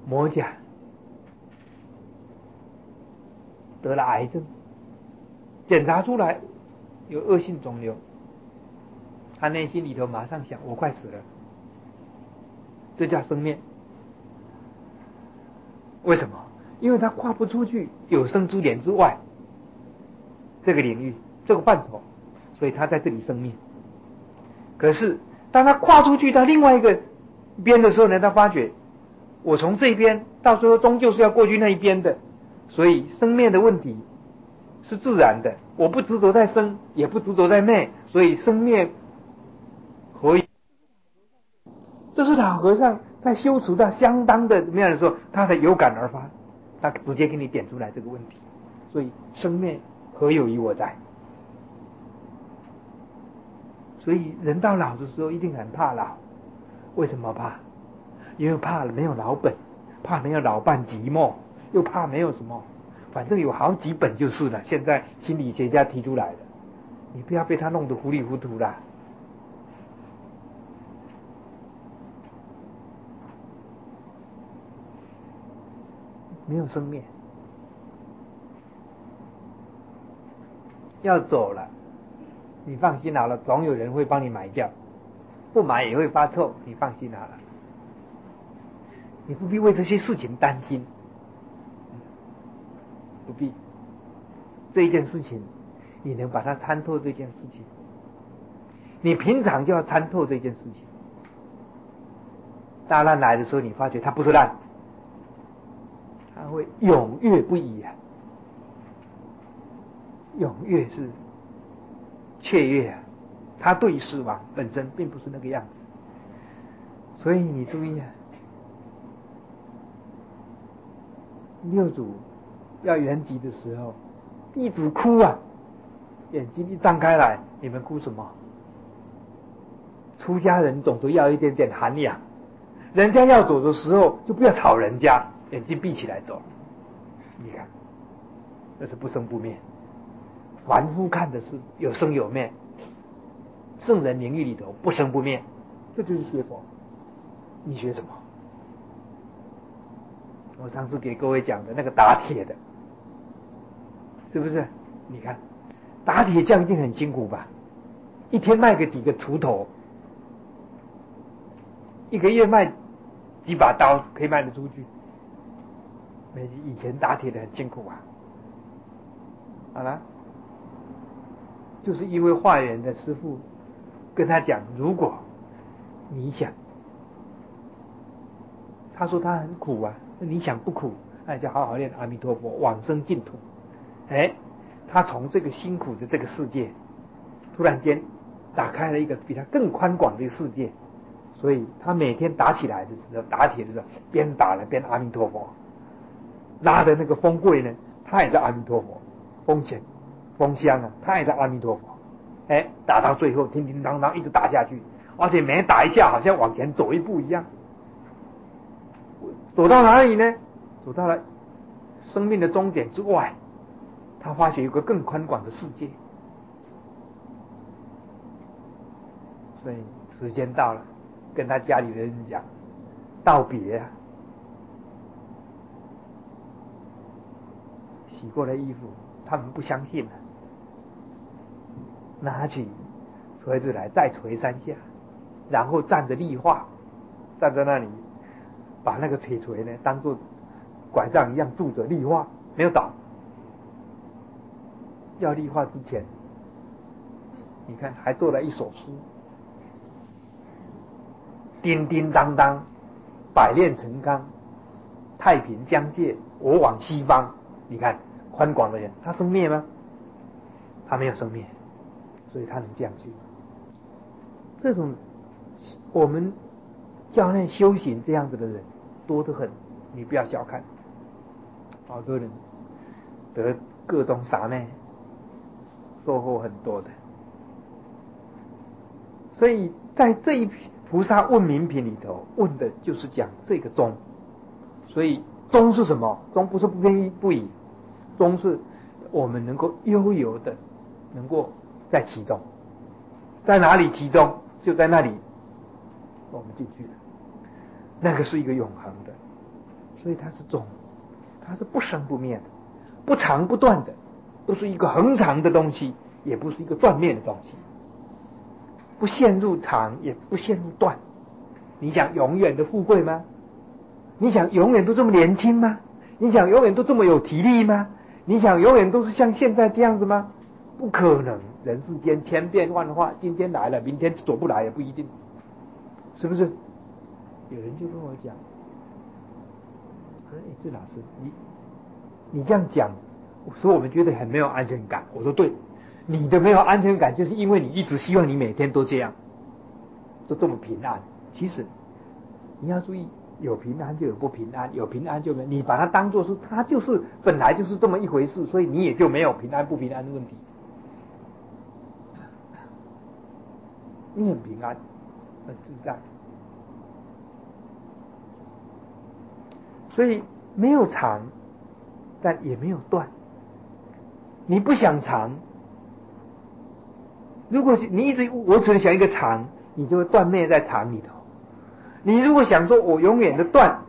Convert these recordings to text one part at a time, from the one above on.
某甲得了癌症，检查出来有恶性肿瘤，他内心里头马上想：我快死了，这叫生灭。为什么？因为他跨不出去有生之年之外这个领域，这个范畴，所以他在这里生灭。可是当他跨出去到另外一个边的时候呢，他发觉我从这边到最后终究是要过去那一边的，所以生灭的问题是自然的，我不执着在生，也不执着在灭，所以生灭合一。这是老和尚在修持到相当的怎么样的时候，他才有感而发，他直接给你点出来这个问题。所以生灭何有于我在？所以人到老的时候一定很怕老。为什么怕？因为怕没有老本，怕没有老伴寂寞，又怕没有什么，反正有好几本就是了。现在心理学家提出来的，你不要被他弄得糊里糊涂啦。没有生灭，要走了，你放心好了，总有人会帮你买掉，不买也会发臭，你放心好了，你不必为这些事情担心，不必。这一件事情，你能把它参透这件事情，你平常就要参透这件事情。大难来的时候，你发觉它不是难，它会踊跃不已啊！踊跃是雀跃啊，它对死亡本身并不是那个样子。所以你注意啊，六祖要圆寂的时候，弟子哭啊，眼睛一张开来，你们哭什么？出家人总都要一点点涵养，人家要走的时候就不要吵人家，眼睛闭起来走。你看，那是不生不灭。凡夫看的是有生有灭，圣人名誉里头不生不灭，这就是学佛。你学什么？我上次给各位讲的那个打铁的，是不是？你看打铁匠一定很辛苦吧，一天卖个几个锄头，一个月卖几把刀可以卖得出去。以前打铁的很辛苦啊。好了，就是因为化缘的师父跟他讲，如果你想，他说他很苦啊，那你想不苦，那你就好好念阿弥陀佛，往生净土。他从这个辛苦的这个世界，突然间打开了一个比他更宽广的世界，所以他每天打起来的时候，打铁的时候，边打了边阿弥陀佛，拉的那个风柜呢，他也在阿弥陀佛，风箱啊，他也在阿弥陀佛。打到最后，叮叮当当一直打下去，而且每打一下好像往前走一步一样。走到哪里呢？走到了生命的终点之外，他发觉有个更宽广的世界。所以时间到了，跟他家里的人讲道别啊。洗过的衣服，他们不相信了，拿起锤子来再锤3下，然后站着立化，站在那里，把那个铁锤呢当作拐杖一样拄着立化，没有倒。要立化之前，你看还做了一首诗：叮叮当当，百炼成钢，太平疆界，我往西方。你看宽广的人，他生灭吗？他没有生灭，所以他能这样去。这种我们教内修行这样子的人多得很，你不要小看。好多人得各种傻妹，收获很多的。所以在这一菩萨问名品里头，问的就是讲这个宗。所以宗是什么？宗不是不偏不倚，宗是我们能够悠游的，能够在其中。在哪里其中？就在那里，我们进去了。那个是一个永恒的。 所以它是中，它是不生不灭的，不长不断的，不是一个恒长的东西，也不是一个断灭的东西，不陷入长，也不陷入断。你想永远的富贵吗？你想永远都这么年轻吗？你想永远都这么有体力吗？你想永远都是像现在这样子吗？不可能，人世间千变万化，今天来了，明天走不来也不一定，是不是？有人就跟我讲，这老师，你这样讲，所以我们觉得很没有安全感。我说对，你的没有安全感，就是因为你一直希望你每天都这样，都这么平安。其实你要注意，有平安就有不平安，有平安就没，你把它当作是它就是本来就是这么一回事，所以你也就没有平安不平安的问题。你很平安，很自在，所以没有长，但也没有断。你不想长，如果你一直我只能想一个长，你就会断灭在长里头。你如果想说我永远的断，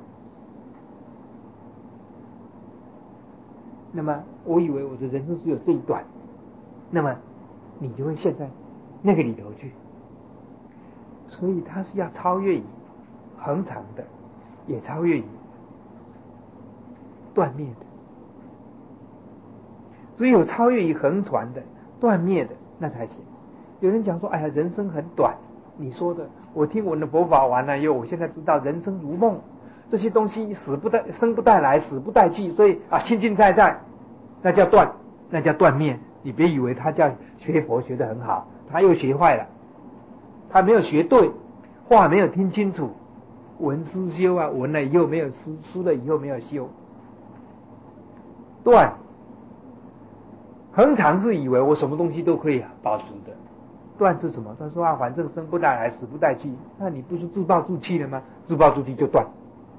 那么我以为我的人生只有这一段，那么你就会陷在那个里头去。所以它是要超越于恒长的，也超越于断灭的。只有超越于恒传的、断灭的，那才行。有人讲说：“哎呀，人生很短。”你说的，我听我的佛法完了以后，我现在知道人生如梦，这些东西生不带来，死不带去，所以清净在在，那叫断，那叫断灭。你别以为他叫学佛学得很好，他又学坏了，他没有学对，话没有听清楚，闻思修啊，闻了以后没有思，思了以后没有修，断。恒常是以为我什么东西都可以保持的，断是什么？他说反正生不带来，死不带去，那你不是自暴自弃了吗？自暴自弃就断，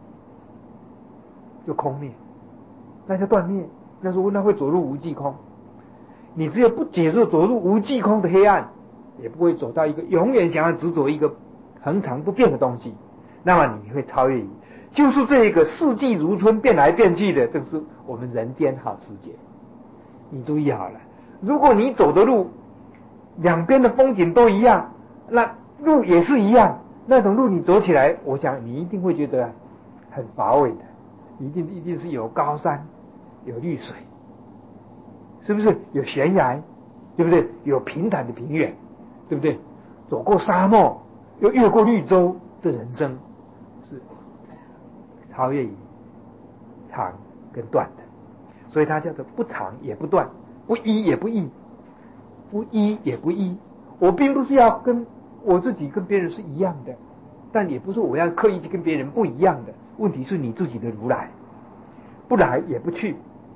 就空灭，那叫断灭。那说那会走入无际空，你只有不解入走入无际空的黑暗，也不会走到一个永远想要执着一个恒常不变的东西，那么你会超越于，就是这一个四季如春变来变去的，这是我们人间好世界。你注意好了，如果你走的路两边的风景都一样，那路也是一样，那种路你走起来，我想你一定会觉得很乏味的，一定是有高山，有绿水，是不是？有悬崖，对不对？有平坦的平原，对不对？走过沙漠，又越过绿洲，这人生是超越于长跟短的。所以它叫做不长也不断，不一也不异，不一也不异。我并不是要跟我自己跟别人是一样的，但也不是我要刻意去跟别人不一样的。问题是你自己的如来，不来也不去。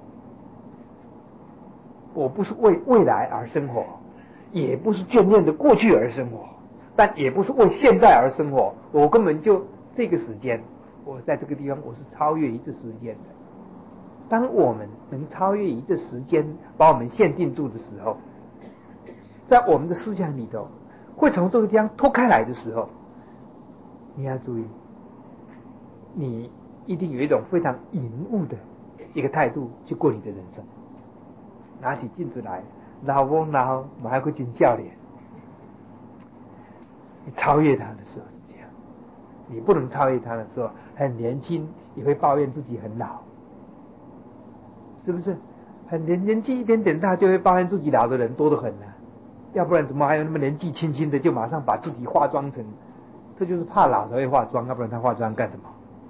我不是为未来而生活，也不是眷恋的过去而生活，但也不是为现在而生活。我根本就这个时间，我在这个地方我是超越于这时间的。当我们能超越于这时间把我们限定住的时候，在我们的思想里头会从这个地方脱开来的时候，你要注意，你一定有一种非常隐悟的一个态度去过你的人生。拿起镜子来，老翁老我还会真笑脸。你超越他的时候是这样，你不能超越他的时候，很年轻也会抱怨自己很老。是不是很年纪一点点大就会抱怨自己老的人多得很呢？要不然怎么还有那么年纪轻轻的就马上把自己化妆成？这就是怕老才会化妆，要不然他化妆干什么？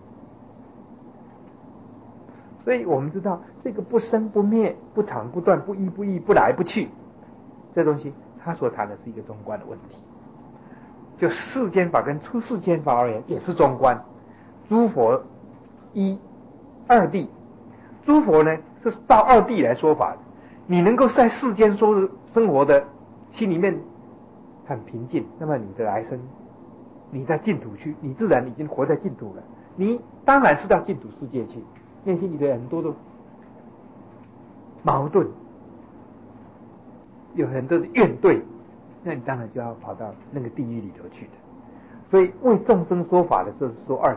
所以我们知道这个不生不灭、不长不断、不一不异、不来不去，这东西他所谈的是一个中观的问题。就世间法跟出世间法而言，也是中观。诸佛一二谛，诸佛呢是照二谛来说法的。你能够在世间生活的心里面很平静，那么你的来生，你在净土去，你自然已经活在净土了。你当然是到净土世界去，内心里的很多的矛盾，有很多的怨怼，那你当然就要跑到那个地狱里头去的。所以为众生说法的时候是说二谛，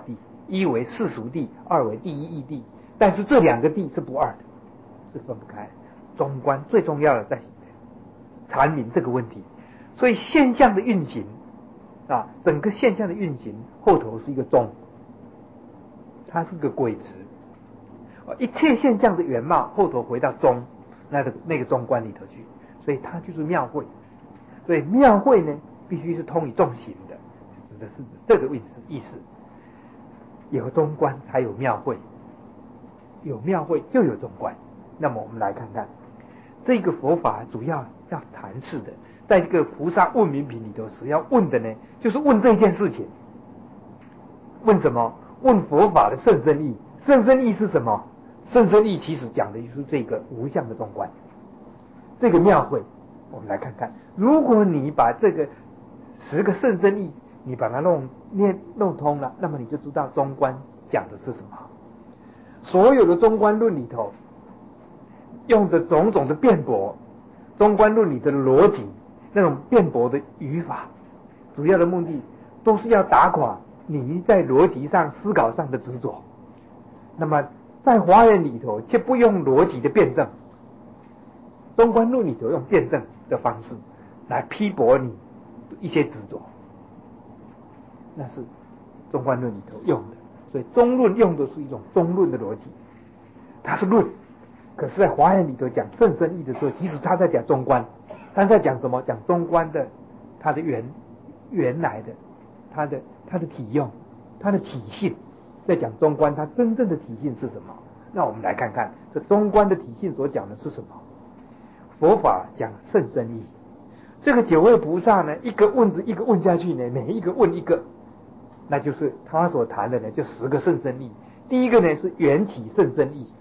一为世俗谛，二为第一义谛。但是这两个谛是不二的，是分不开。中观最重要的在阐明这个问题。所以现象的运行整个现象的运行后头是一个中，它是个轨值。一切现象的原貌后头回到中，那个中观里头去，所以它就是妙慧。所以妙慧呢，必须是通于众行的，指的是这个意思。有中观才有妙慧，有妙慧就有中观。那么我们来看看这个佛法主要要阐释的，在这个菩萨问名品里头是要问的呢，就是问这件事情。问什么？问佛法的甚深义。甚深义是什么？甚深义其实讲的就是这个无相的中观，这个妙慧。我们来看看，如果你把这个10个甚深义你把它弄通了，那么你就知道中观讲的是什么。所有的中观论里头用的种种的辩驳，中观论里的逻辑，那种辩驳的语法，主要的目的都是要打垮你在逻辑上思考上的执着。那么在华严里头却不用逻辑的辩证，中观论里头用辩证的方式来批驳你一些执着，那是中观论里头用的。所以中论用的是一种中论的逻辑，它是论。可是在华严里头讲甚深义的时候，其实他在讲中观，他在讲什么？讲中观的它的原来的它的体用，它的体性。在讲中观它真正的体性是什么？那我们来看看这中观的体性所讲的是什么。佛法讲甚深义，这个九位菩萨呢，一个问字一个问下去呢，每一个问一个，那就是他所谈的呢，就10个甚深义。第一个呢是缘起甚深义。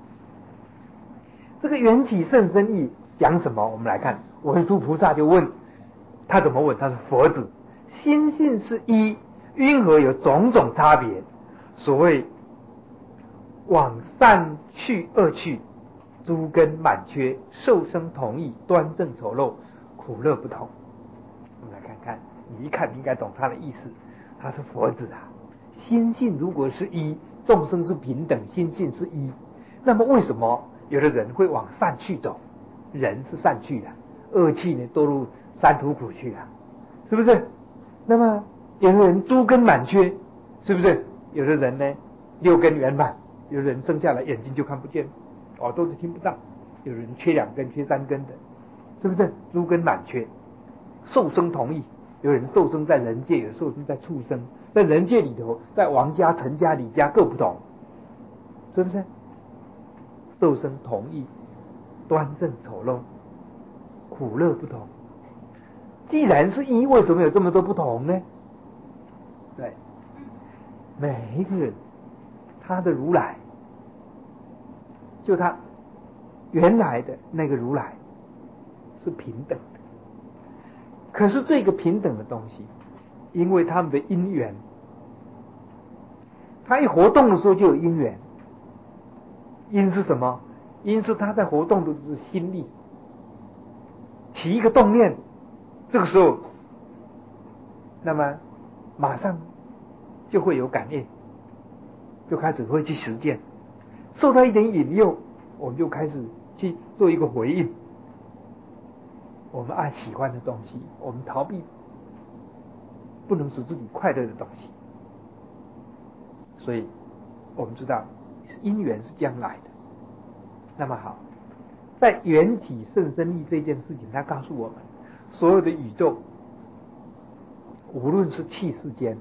这个缘起甚深义讲什么？我们来看，文殊菩萨就问他怎么问？他是佛子，心性是一，因何有种种差别？所谓往善去恶去，诸根满缺，受生同异，端正丑陋，苦乐不同。我们来看看，你一看你应该懂他的意思。他是佛子心性如果是一，众生是平等，心性是一，那么为什么有的人会往善去走？人是善去的，恶去呢堕入三途苦去了，是不是？那么有的人诸根满缺，是不是？有的人呢6根圆满，有的人生下来眼睛就看不见，耳朵就听不到，有人缺2根缺3根的，是不是？诸根满缺，受生同异，有人受生在人界，有受生在畜生，在人界里头，在王家陈家李家各不同，是不是？受生同异，端正丑陋，苦乐不同。既然是一，为什么有这么多不同呢？对，每一个人他的如来，就他原来的那个如来是平等的。可是这个平等的东西，因为他们的因缘，他一活动的时候就有因缘。因是什么？因是他在活动的是心力，起一个动念，这个时候，那么马上就会有感应，就开始会去实践。受到一点引诱，我们就开始去做一个回应。我们爱喜欢的东西，我们逃避不能使自己快乐的东西。所以我们知道因缘是这样来的。那么好，在缘起甚深义这件事情，他告诉我们，所有的宇宙，无论是气世间、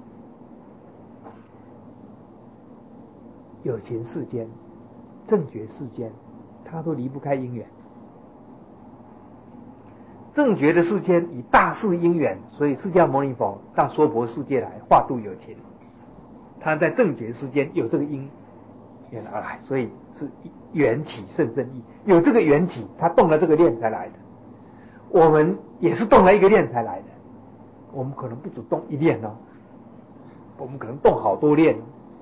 有情世间、正觉世间，它都离不开因缘。正觉的世间以大事因缘，所以释迦牟尼佛到娑婆世界来化度有情，他在正觉世间有这个因缘而来，所以是缘起甚深义。有这个缘起，他动了这个念才来的。我们也是动了一个念才来的，我们可能不只动一念哦，我们可能动好多念。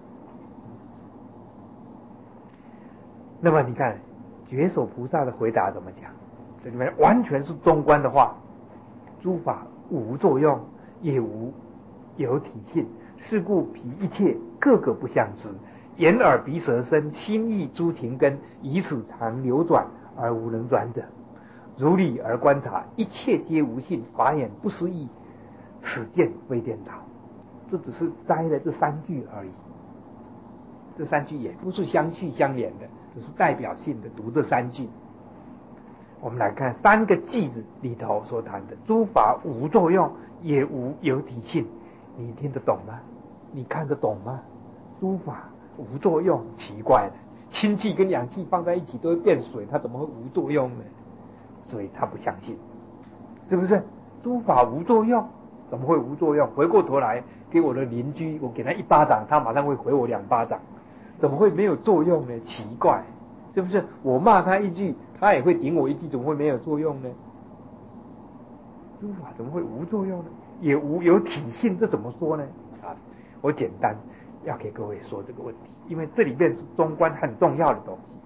那么你看觉首菩萨的回答怎么讲？这里面完全是中观的话，诸法无作用，也无有体性，是故彼一切个个不相知。眼耳鼻舌身，心意诸情根，以此常流转而无能转者。如理而观察，一切皆无性，法眼不思议，此见非颠倒。这只是摘了这3句而已，这3句也不是相续相连的，只是代表性的读这3句。我们来看3个句子里头所谈的诸法无作用，也无有体性，你听得懂吗？你看得懂吗？诸法无作用，奇怪了，氢气跟氧气放在一起都会变水，它怎么会无作用呢？所以他不相信，是不是？诸法无作用，怎么会无作用？回过头来给我的邻居，我给他1巴掌，他马上会回我2巴掌，怎么会没有作用呢？奇怪，是不是？我骂他一句，他也会顶我一句，怎么会没有作用呢？诸法怎么会无作用呢？也无有体性，这怎么说呢？我简单要给各位说这个问题，因为这里面是中观很重要的东西。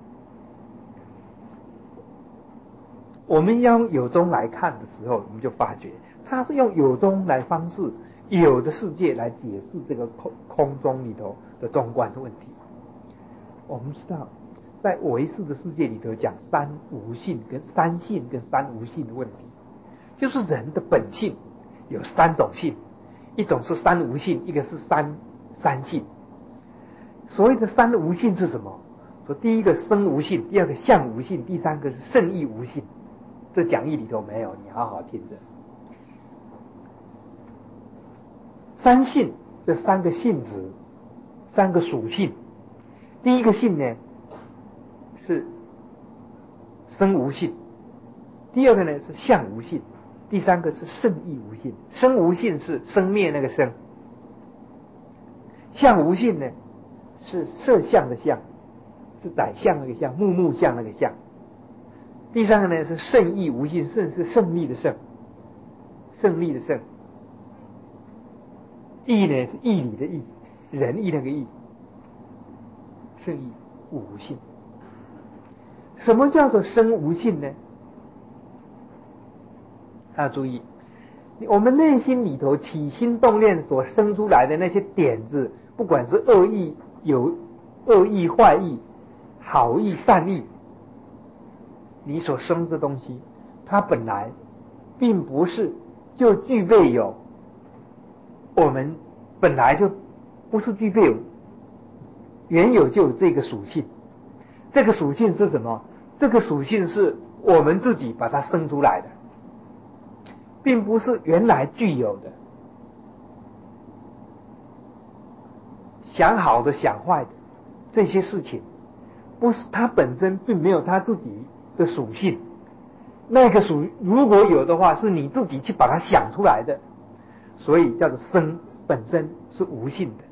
我们用有宗来看的时候，我们就发觉他是用有宗来方式有的世界来解释这个空中里头的中观的问题。我们知道在唯识的世界里头讲三无性跟三性跟三无性的问题，就是人的本性有3种性，一种是三无性，一个是三性。所谓的三无性是什么？说第一个生无性，第二个相无性，第三个是圣意无性。这讲义里头没有，你好好听着。三性，这3个性质，3个属性。第一个性呢是生无性，第二个呢是相无性，第三个是圣意无性。生无性是生灭那个生，相无性呢是色相的相，是宰相那个相，木相那个相。第三个呢是圣意无性，圣是胜利的胜，胜利的胜。义呢是义理的义，仁义那个义。圣意无性。什么叫做生无性呢？要注意，我们内心里头起心动念所生出来的那些点子，不管是恶意、有恶意、坏意、好意、善意，你所生这东西，它本来并不是就具备有，我们本来就不是具备有，原有就有这个属性。这个属性是什么？这个属性是我们自己把它生出来的，并不是原来具有的。想好的想坏的这些事情，不是它本身并没有它自己的属性，那个如果有的话，是你自己去把它想出来的，所以叫做生，本身是无性的，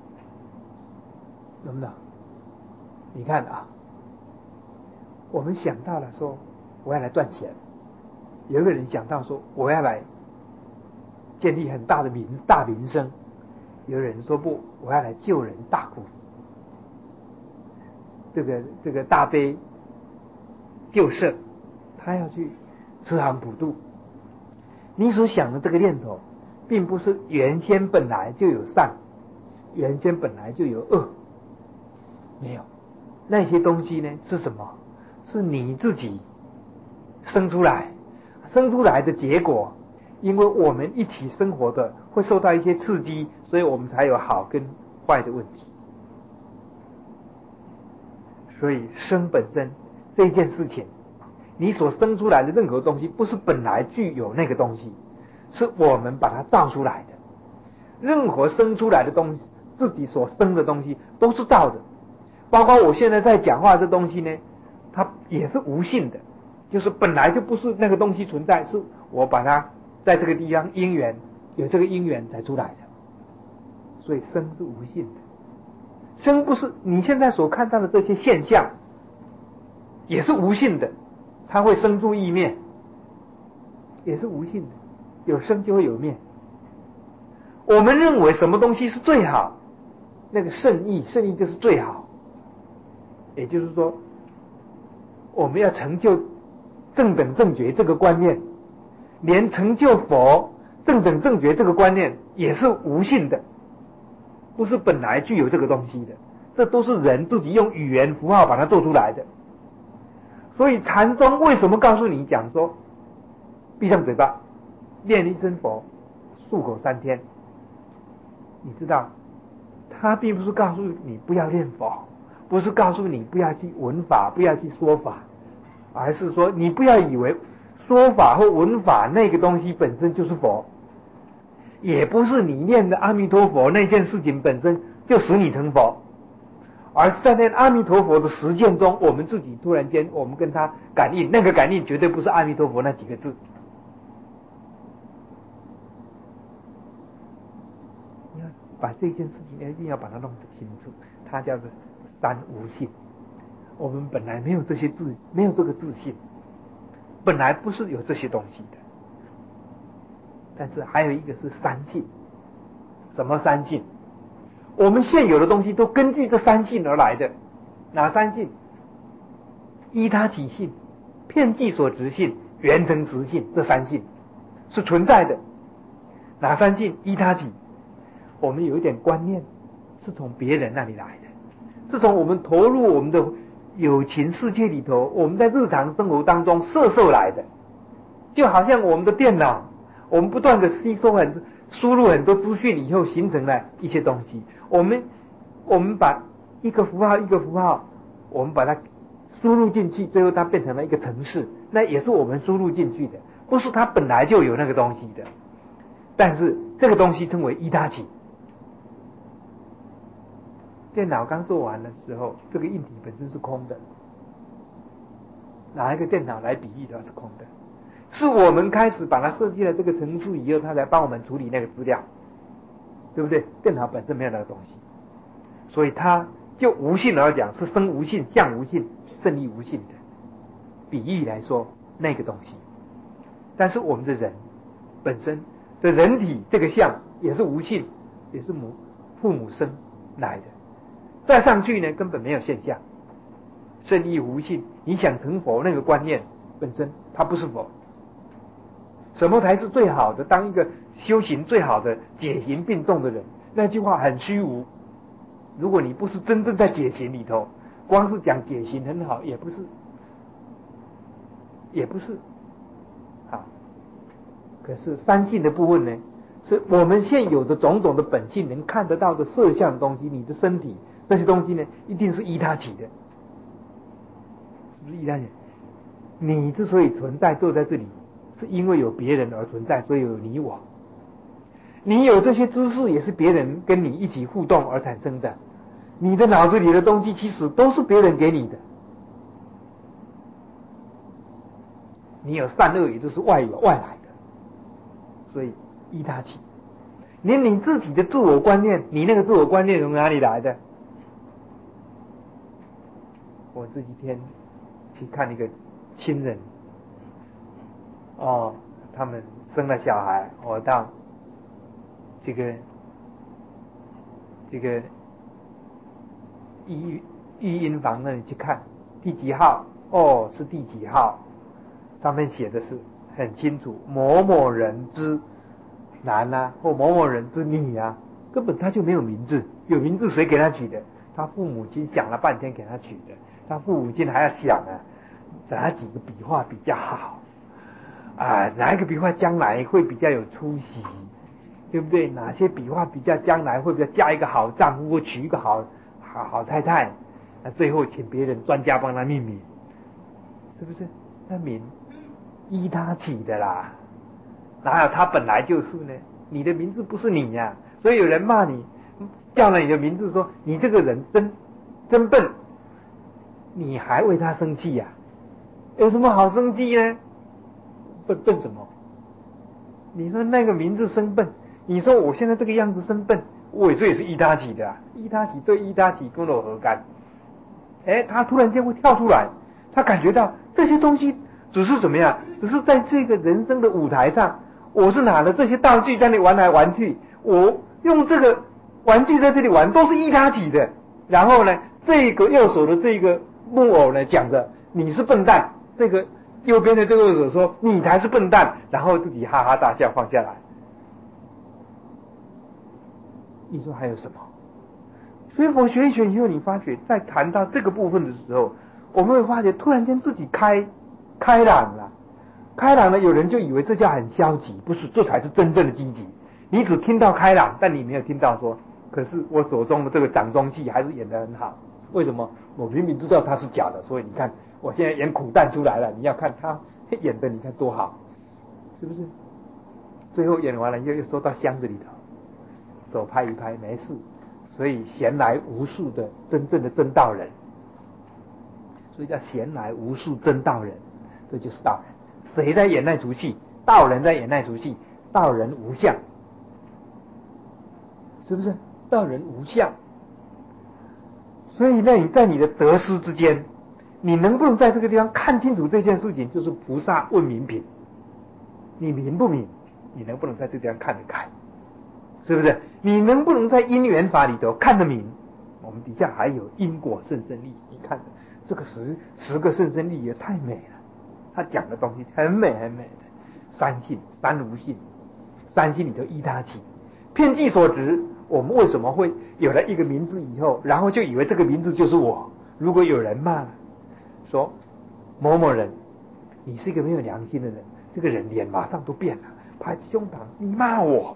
懂不懂？你看啊，我们想到了说我要来赚钱，有一个人想到说我要来建立很大的大名声，有人说不，我要来救人大苦，这个大悲救世，他要去慈航普渡。你所想的这个念头并不是原先本来就有善，原先本来就有恶，没有。那些东西呢是什么？是你自己生出来的结果。因为我们一起生活的会受到一些刺激，所以我们才有好跟坏的问题。所以生本身这件事情，你所生出来的任何东西不是本来具有那个东西，是我们把它造出来的。任何生出来的东西，自己所生的东西都是造的，包括我现在在讲话这东西呢，它也是无性的，就是本来就不是那个东西存在，是我把它在这个地方因缘，有这个因缘才出来的。所以生是无性的，生不是你现在所看到的这些现象也是无性的，它会生出异灭，也是无性的，有生就会有灭。我们认为什么东西是最好，那个圣意就是最好，也就是说我们要成就正等正觉这个观念，连成就佛正等正觉这个观念也是无性的， 不是本来具有这个东西的，这都是人自己用语言符号把它做出来的。所以禅宗为什么告诉你讲说，闭上嘴巴，念一声佛，漱口3天？你知道，他并不是告诉你不要念佛，不是告诉你不要去闻法，不要去说法，而是说你不要以为说法或闻法那个东西本身就是佛，也不是你念的阿弥陀佛那件事情本身就使你成佛，而是在念阿弥陀佛的实践中，我们自己突然间我们跟他感应，那个感应绝对不是阿弥陀佛那几个字。你要把这件事情一定要把它弄得清楚，它叫做三无性。我们本来没有这些自，没有这个自信，本来不是有这些东西的。但是还有一个是三性。什么三性？我们现有的东西都根据这三性而来的。哪三性？依他起性、遍计所执性、缘成实性，这三性是存在的。哪三性？依他起。我们有一点观念是从别人那里来的，是从我们投入我们的有情世界里头，我们在日常生活当中摄受来的。就好像我们的电脑，我们不断的吸收输入很多资讯以后形成了一些东西，我们把一个符号一个符号，我们把它输入进去，最后它变成了一个程式，那也是我们输入进去的，不是它本来就有那个东西的。但是这个东西称为依他起。电脑刚做完的时候，这个硬体本身是空的，拿一个电脑来比喻它是空的，是我们开始把它设计了这个程式以后，它才帮我们处理那个资料，对不对？电脑本身没有那个东西，所以它就无性而讲是生无性、相无性、胜义无性的比喻来说那个东西。但是我们的人本身的人体这个相也是无性，也是父母生来的，再上去呢根本没有现象，胜义无性。你想成佛那个观念本身它不是佛。什么才是最好的？当一个修行最好的解行并重的人，那句话很虚无。如果你不是真正在解行里头，光是讲解行很好，也不是好。可是三性的部分呢，是我们现有的种种的本性能看得到的色相的东西，你的身体这些东西呢，一定是依他起的，是不是依他起？你之所以存在坐在这里，是因为有别人而存在，所以有你我。你有这些知识也是别人跟你一起互动而产生的，你的脑子里的东西其实都是别人给你的。你有善恶也就是外来的，所以依他起。连你自己的自我观念，你那个自我观念从哪里来的？我这几天去看一个亲人他们生了小孩，我到这个育婴房那里去看，第几号？是第几号？上面写的是很清楚，某某人之男啊，或某某人之女啊，根本他就没有名字。有名字谁给他取的？他父母亲想了半天给他取的，他父母亲还要想哪几个笔画比较好哪一个笔画将来会比较有出息，对不对？哪些笔画比较将来会比较嫁一个好丈夫，或娶一个好太太，最后请别人专家帮他命名，是不是？那名依他起的啦，哪有他本来就是呢？你的名字不是你呀，所以有人骂你，叫了你的名字说你这个人真笨，你还为他生气呀？有什么好生气呢？笨什么？你说那个名字生笨，你说我现在这个样子生笨，这也是依他起的依他起对依他起跟我何干？他突然间会跳出来，他感觉到这些东西只是怎么样？只是在这个人生的舞台上，我是拿了这些道具在那里玩来玩去，我用这个玩具在这里玩，都是依他起的。然后呢，这个右手的这个木偶呢，讲着你是笨蛋，这个右边的这个手说你才是笨蛋，然后自己哈哈大笑放下来。你说还有什么？ 所以佛学一学以后，你发觉在谈到这个部分的时候，我们会发觉突然间自己开朗了。开朗了，有人就以为这叫很消极，不是，这才是真正的积极。你只听到开朗，但你没有听到说，可是我手中的这个掌中戏还是演得很好。为什么？我明明知道它是假的，所以你看我现在演苦旦出来了，你要看他演的，你看多好，是不是？最后演完了又收到箱子里头，手拍一拍，没事。所以闲来无事的真正的真道人，所以叫闲来无事真道人，这就是道人。谁在演那出戏？道人在演那出戏。道人无相，是不是？道人无相。所以那你在你的得失之间，你能不能在这个地方看清楚这件事情，就是菩萨问明品。你明不明？你能不能在这个地方看得开？是不是？你能不能在因缘法里头看得明？我们底下还有因果甚深力，你看这个十个甚深力也太美了。他讲的东西很美很美的，三性三无性，三性里头依他起，遍计所执。我们为什么会有了一个名字以后，然后就以为这个名字就是我？如果有人骂了，说某某人，你是一个没有良心的人，这个人脸马上都变了，拍起胸膛，你骂我，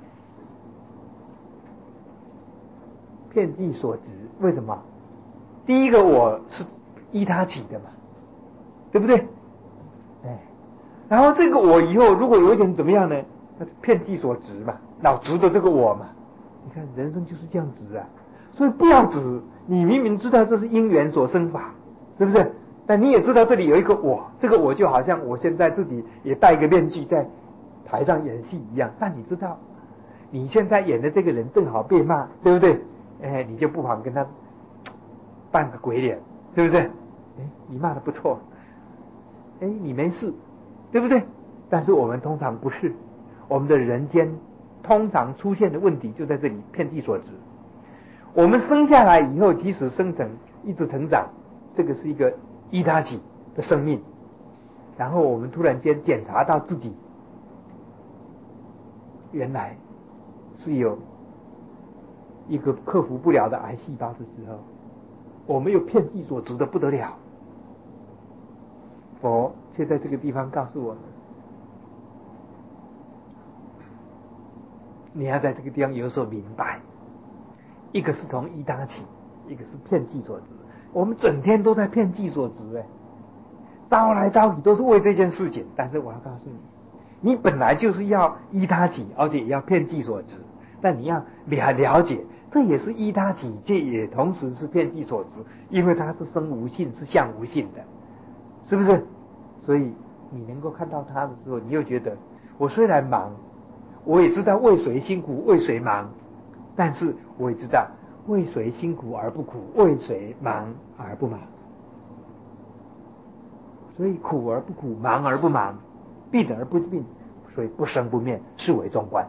遍计所执。为什么？第一个我是依他起的嘛，对不对？然后这个我以后如果有一点怎么样呢？那遍计所执嘛，老执的这个我嘛。你看人生就是这样子啊，所以不要执。你明明知道这是因缘所生法，是不是？但你也知道这里有一个我，这个我就好像我现在自己也戴一个面具在台上演戏一样。但你知道，你现在演的这个人正好被骂，对不对？你就不妨跟他扮个鬼脸，对不对？你骂的不错，你没事，对不对？但是我们通常不是，我们的人间通常出现的问题就在这里，遍计所执。我们生下来以后，即使生成一直成长，这个是一个依他起的生命。然后我们突然间检查到自己原来是有一个克服不了的癌细胞的时候，我们又遍计所执的不得了。佛却在这个地方告诉我们，你要在这个地方有所明白，一个是从依他起，一个是遍计所执。我们整天都在遍计所执，刀来刀去都是为这件事情。但是我要告诉你，你本来就是要依他起，而且也要遍计所执。但你要了解，这也是依他起，这也同时是遍计所执，因为它是生无性，是相无性的，是不是？所以你能够看到它的时候，你又觉得我虽然忙，我也知道为谁辛苦为谁忙，但是我也知道为谁辛苦而不苦，为谁忙而不忙。所以苦而不苦，忙而不忙，病而不病，所以不生不灭，是为中观。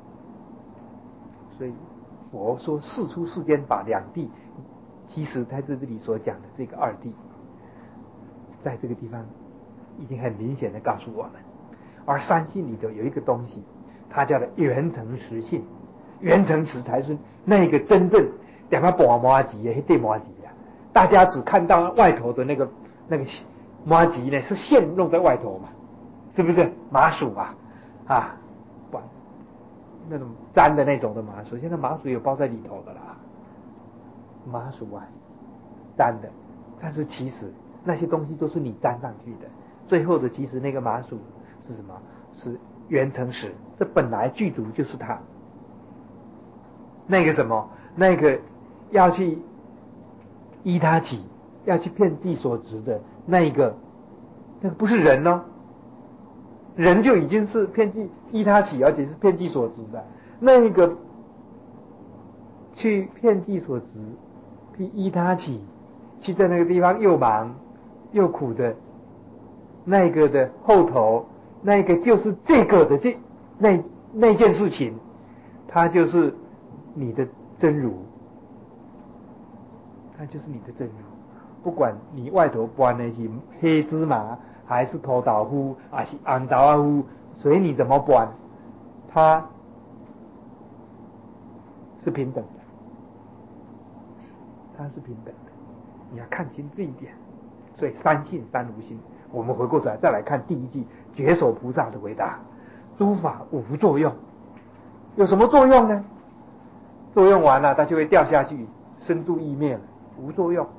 所以佛说世出世间法两谛，其实在这里所讲的这个二谛，在这个地方已经很明显的告诉我们。而三性里头有一个东西，它叫做缘成实性，缘成实才是那个真正两个半麻糬的对麻糬啊。大家只看到外头的那个麻糬呢，是线弄在外头嘛，是不是？麻薯不，那种粘的那种的麻薯，现在麻薯有包在里头的啦，麻薯粘的。但是其实那些东西都是你粘上去的，最后的其实那个麻薯是什么？是缘成实，这本来具足就是它。那个什么，那个要去依他起，要去遍计所执的那个不是人哦，人就已经是遍计依他起，而且是遍计所执的。那个去遍计所执，去依他起，去在那个地方又忙又苦的那个的后头，那个就是这个的那件事情，它就是你的真如，它就是你的真如。不管你外头搬的是黑芝麻，还是土豆腐，还是红豆腐，随你怎么搬，它是平等的。 它是平等的，你要看清这一点。所以三性三无心。我们回过头来再来看第一句觉首菩萨的回答：诸法无作用。有什么作用呢？作用完了，它就会掉下去，生住意灭了，无作用。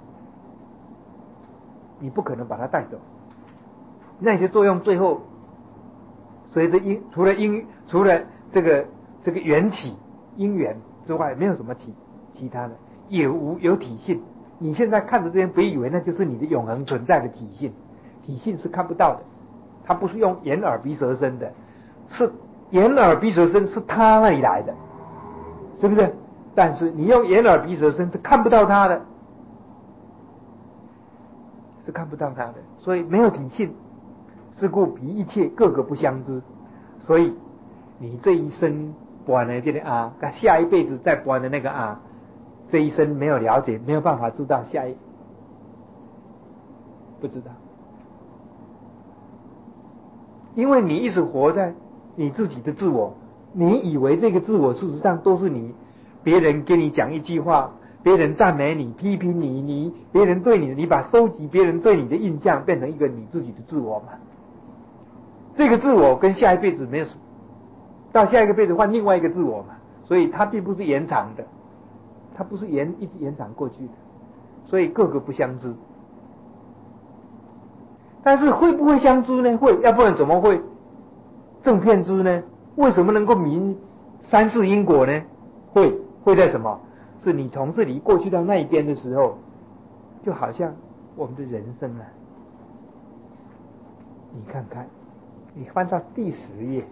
你不可能把它带走。那些作用最后随着除了这个缘起因缘之外，没有什么其他的，也有体性。你现在看的这些，别以为那就是你的永恒存在的体性，体性是看不到的，它不是用眼耳鼻舌身的，是眼耳鼻舌身是它那里来的，是不是？但是你用眼耳鼻舌身是看不到它的，是看不到它的，所以没有体性。是故彼一切各个不相知，所以你这一生播的这个啊，下一辈子再播的那个啊，这一生没有了解，没有办法知道不知道，因为你一直活在你自己的自我，你以为这个自我事实上都是你，别人跟你讲一句话，别人赞美你、批评你，别人对你，你把收集别人对你的印象变成一个你自己的自我嘛。这个自我跟下一辈子没有什么，到下一个辈子换另外一个自我嘛，所以它并不是延长的，它不是一直延长过去的，所以各个不相知。但是会不会相知呢？会，要不然怎么会正遍知呢？为什么能够明三世因果呢？会在什么？是你从这里过去到那一边的时候，就好像我们的人生啊，你看看。你翻到第10页，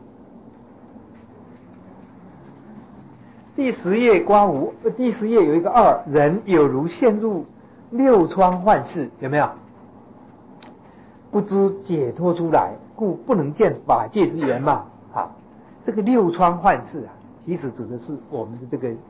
第10页刮胡，第10页有一个2，人有如陷入6疮幻视，有没有？不知解脱出来，故不能见法界之圆貌。好，这个6疮幻视啊，其实指的是我们的这个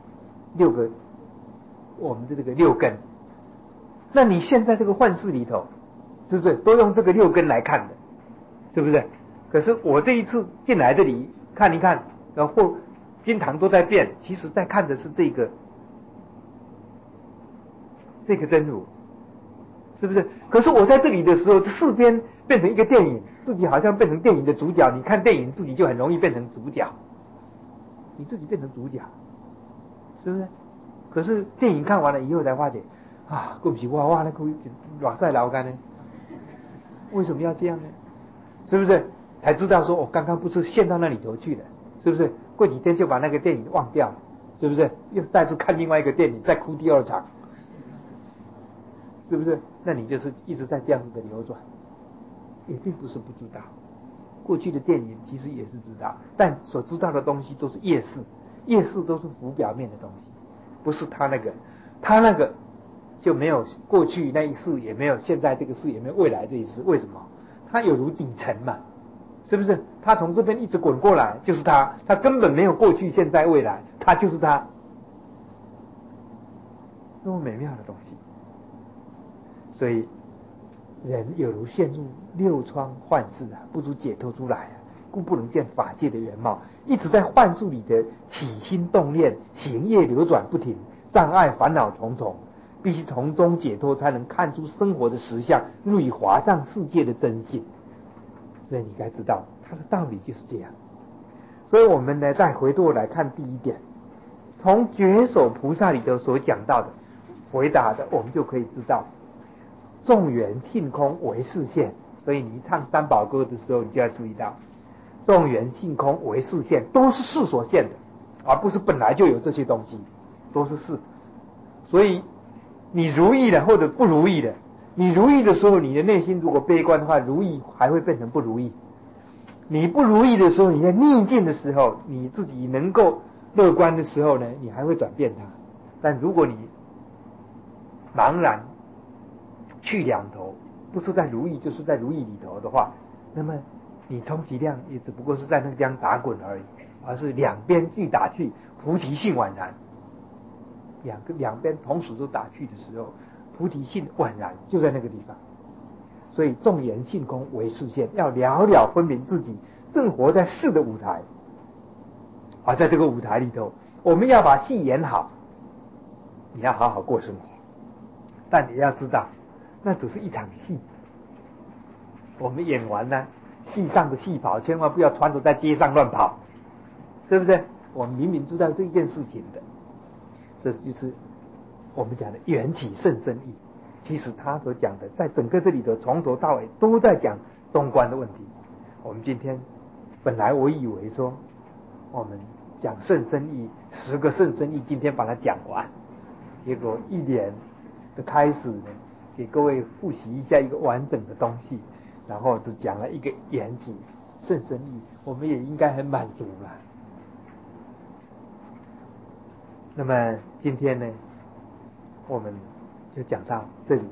我们的这个6根。那你现在这个幻视里头，是不是都用这个6根来看的？是不是？可是我这一次进来这里看一看，然后经堂都在变，其实在看的是这个真如，是不是？可是我在这里的时候，这4边变成一个电影，自己好像变成电影的主角。你看电影，自己就很容易变成主角，你自己变成主角，是不是？可是电影看完了以后才发觉啊，对不起，哇，那个软晒老干呢？为什么要这样呢？是不是？才知道说我刚刚不是陷到那里头去了，是不是？过几天就把那个电影忘掉了，是不是？又再次看另外一个电影，再哭第2场，是不是？那你就是一直在这样子的流转，也并不是不知道。过去的电影其实也是知道，但所知道的东西都是业事，业事都是浮表面的东西，不是他那个就没有过去那一世，也没有现在这个世，也没有未来这一世。为什么？它有如底层嘛，是不是？它从这边一直滚过来，就是它根本没有过去、现在、未来，它就是它，那么美妙的东西。所以人有如陷入6疮幻视啊，不知解脱出来啊，故不能见法界的原貌，一直在幻术里的起心动念、行业流转不停，障碍烦恼重重，必须从中解脱，才能看出生活的实相，入于华藏世界的真性。所以你该知道它的道理就是这样。所以我们呢，再回过来看第一点，从觉首菩萨里头所讲到的回答的，我们就可以知道众缘性空为示现。所以你唱三宝歌的时候，你就要注意到众缘性空为示现，都是事所现的，而不是本来就有这些东西，都是事。所以你如意的或者不如意的，你如意的时候，你的内心如果悲观的话，如意还会变成不如意；你不如意的时候，你在逆境的时候，你自己能够乐观的时候呢，你还会转变它。但如果你茫然去两头，不是在如意就是在如意里头的话，那么你充其量也只不过是在那个地方打滚而已，而是两边俱打去，菩提性宛然。两边同时都打去的时候，菩提性宛然就在那个地方。所以众缘性空为示现，要了了分明自己正活在世的舞台，而在这个舞台里头，我们要把戏演好，你要好好过生活。 但也要知道，那只是一场戏，我们演完呢，戏上的戏跑，千万不要穿着在街上乱跑，是不是？我们明明知道这件事情的，这就是我们讲的缘起甚深义。其实他所讲的，在整个这里头从头到尾都在讲中观的问题。我们今天本来我以为说我们讲甚深义10个甚深义，今天把它讲完，结果一年的开始呢，给各位复习一下一个完整的东西，然后只讲了一个缘起甚深义，我们也应该很满足了。那么今天呢，我们就讲到这里。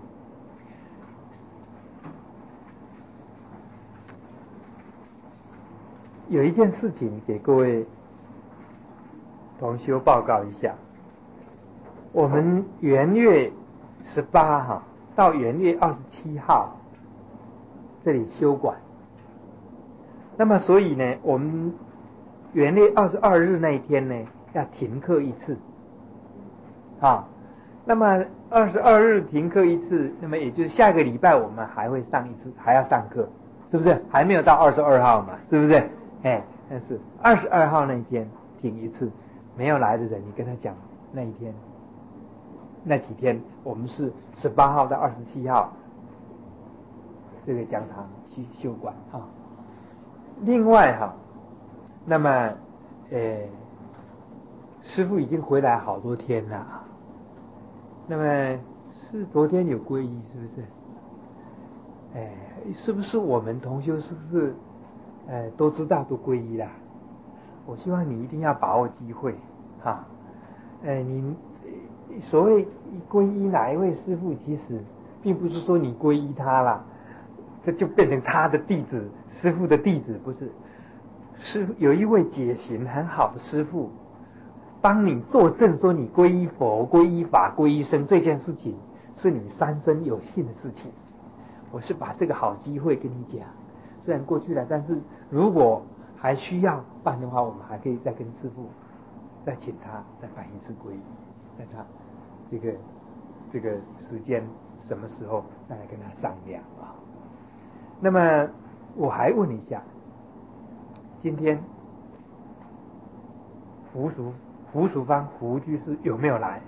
有一件事情给各位同修报告一下，我们元月18号到元月27号这里休馆，那么所以呢，我们元月22日那一天呢要停课一次啊。那么22日停课一次，那么也就是下个礼拜我们还会上一次，还要上课，是不是？还没有到22号嘛，是不是？但是22号那一天停一次，没有来的人，你跟他讲那一天、那几天，我们是18号到27号这个讲堂去休馆啊。另外那么师父已经回来好多天了，那么是昨天有皈依，是不是？是不是我们同修是不是都知道都皈依啦？我希望你一定要把握机会你所谓皈依哪一位师父，其实并不是说你皈依他啦，这就变成他的弟子，师父的弟子，不是。是有一位解行很好的师父帮你作证，说你皈依佛、皈依法、皈依僧这件事情是你三生有幸的事情。我是把这个好机会跟你讲，虽然过去了，但是如果还需要办的话，我们还可以再跟师父再请他再办一次皈依，在他这个时间什么时候再来跟他商量啊。那么我还问一下，今天胡淑芳胡居士有没有来？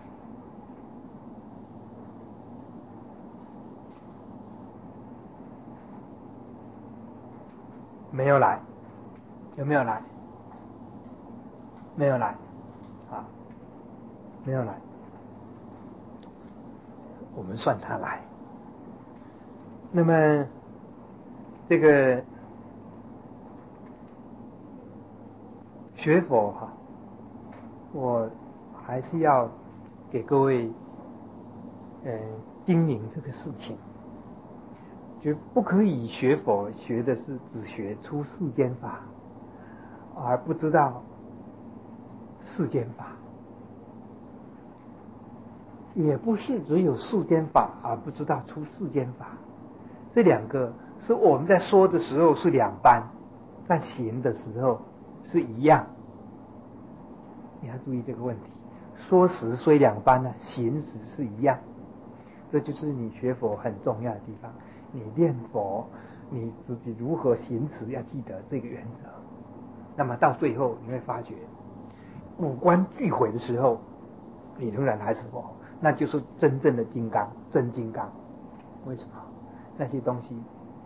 没有来。有没有来？没有来没有来，我们算他来。那么这个学佛我还是要给各位叮咛这个事情，就不可以学佛学的是只学出世间法，而不知道世间法，也不是只有世间法而不知道出世间法。这两个是我们在说的时候是两般，在行的时候是一样。你要注意这个问题，说时虽两般呢，行时是一样。这就是你学佛很重要的地方。你念佛，你自己如何行持，要记得这个原则。那么到最后你会发觉，五官俱毁的时候，你仍然还是佛，那就是真正的金刚，真金刚。为什么？那些东西，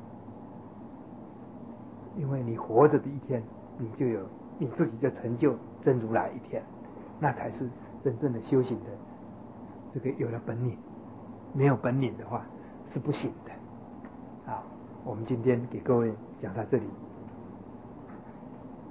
因为你活着的一天，你就有你自己就成就真如来一天，那才是真正的修行的这个有了本领。没有本领的话是不行的。好，我们今天给各位讲到这里。